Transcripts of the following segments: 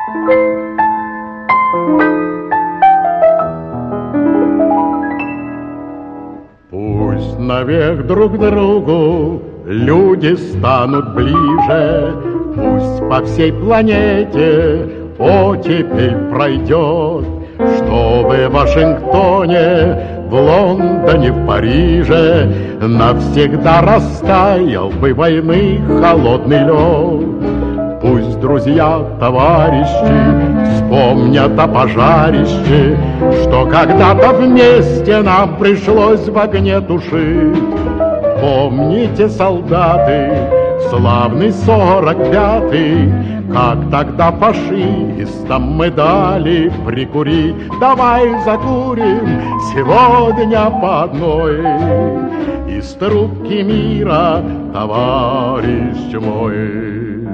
Пусть навек друг к другу люди станут ближе, пусть по всей планете оттепель пройдет, чтобы в Вашингтоне, в Лондоне, в Париже навсегда растаял бы войны холодный лед. Пусть друзья, товарищи вспомнят о пожарище, что когда-то вместе нам пришлось в огне тушить. Помните, солдаты, славный 45-й, как тогда фашистам мы дали прикурить. Давай закурим сегодня по одной из трубки мира, товарищ мой.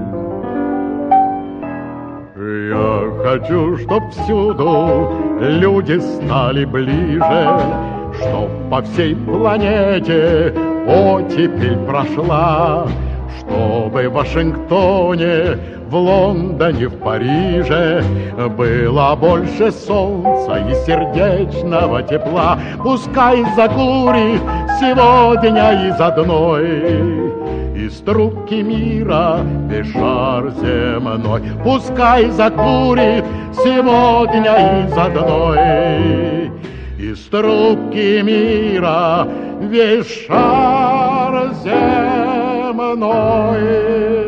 Я хочу, чтоб всюду люди стали ближе, чтоб по всей планете оттепель прошла, чтобы в Вашингтоне, в Лондоне, в Париже было больше солнца и сердечного тепла. Пускай закурит сегодня из одной из трубки мира весь шар земной. Пускай закурит сегодня из одной из трубки мира весь шар земной.